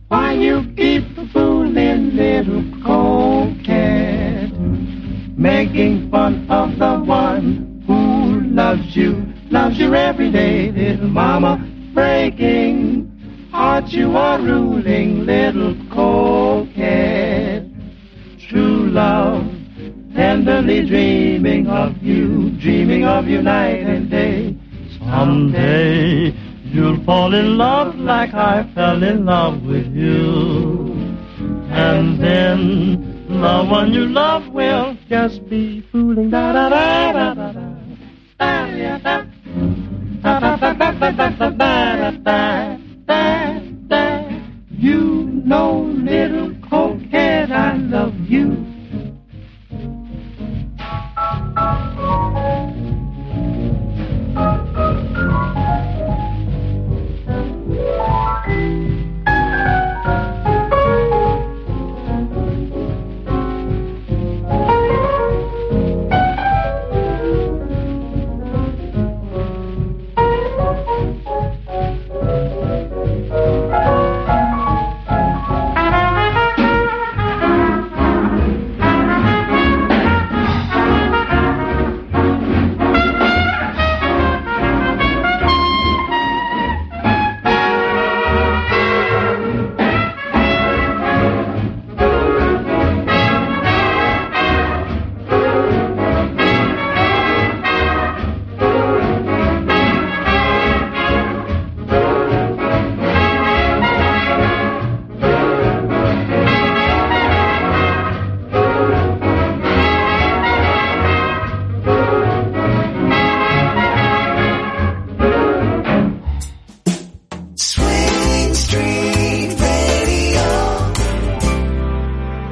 Why you keep fooling little coquette, making fun of the one who loves you every day, little mama, breaking hearts you are ruling, little coquette. True love, tenderly dreaming of you night and day. Someday you'll fall in love like I fell in love with you. And then the one you love will just be fooling. Da da da da da da. Da da da da da da da da da da. You know